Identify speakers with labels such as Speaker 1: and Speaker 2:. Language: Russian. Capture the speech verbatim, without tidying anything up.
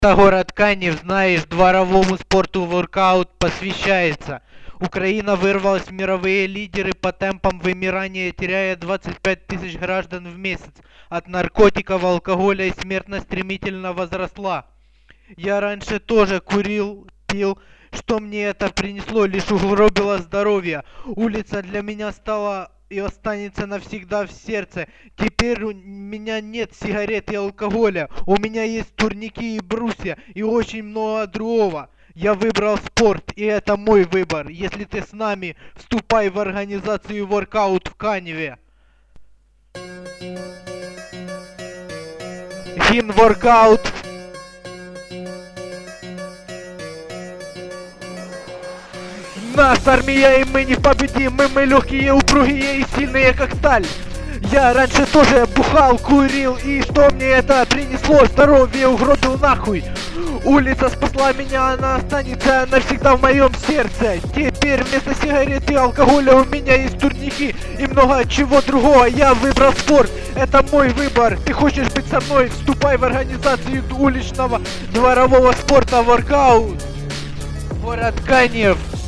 Speaker 1: Это город Канев, знаешь, дворовому спорту воркаут посвящается. Украина вырвалась в мировые лидеры по темпам вымирания, теряя двадцать пять тысяч граждан в месяц. От наркотиков, алкоголя и смертность стремительно возросла. Я раньше тоже курил, пил. Что мне это принесло? Лишь угробило здоровье. Улица для меня стала и останется навсегда в сердце. Теперь у меня нет сигарет и алкоголя. У меня есть турники и брусья и очень много другого. Я выбрал спорт, и это мой выбор. Если ты с нами, вступай в организацию воркаут в Каневе. Гимн воркаут. Нас армия, и мы непобедимы, мы легкие, упругие и сильные, как сталь. Я раньше тоже бухал, курил, и что мне это принесло? Здоровье угробил нахуй. Улица спасла меня, она останется навсегда в моем сердце. Теперь вместо сигарет и алкоголя у меня есть турники и много чего другого. Я выбрал спорт, это мой выбор. Ты хочешь быть со мной? Вступай в организацию уличного дворового спорта воркаут. Город Канев.